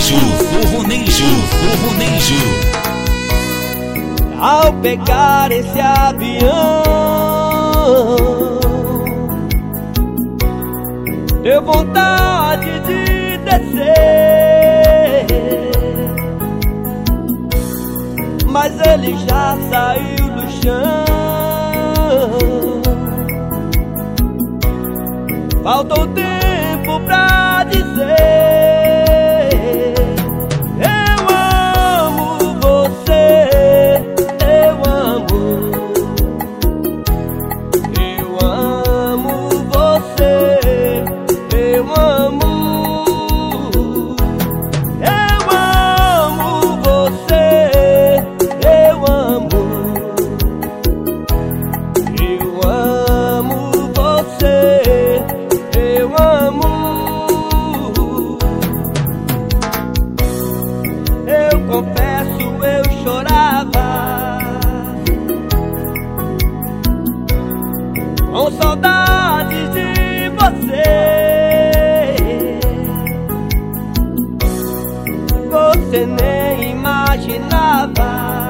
o Ronejo. Ao pegar esse avião, deu vontade de descer, mas ele já saiu do chão. Faltou tempo pra dizer: eu amo você, eu amo você, eu amo você, eu amo você, eu amo. Eu confesso, eu chorava com saudade de você. Você nem imaginava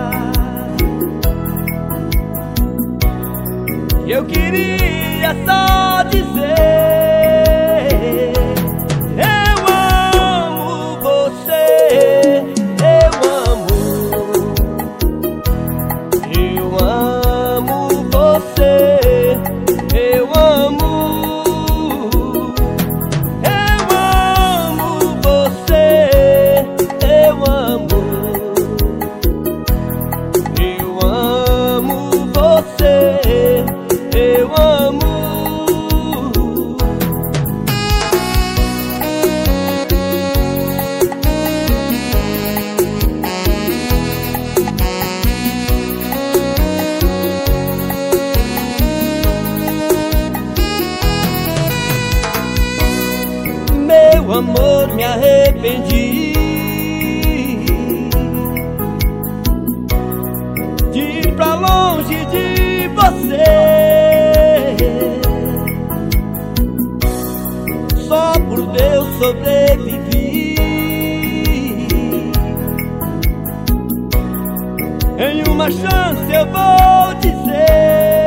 que eu queria só dizer: eu amo você, eu amo você, eu amo você, eu amo você, eu amo. Meu amor, me arrependi de ir pra longe de você, só por Deus sobrevivi. Em uma chance eu vou dizer: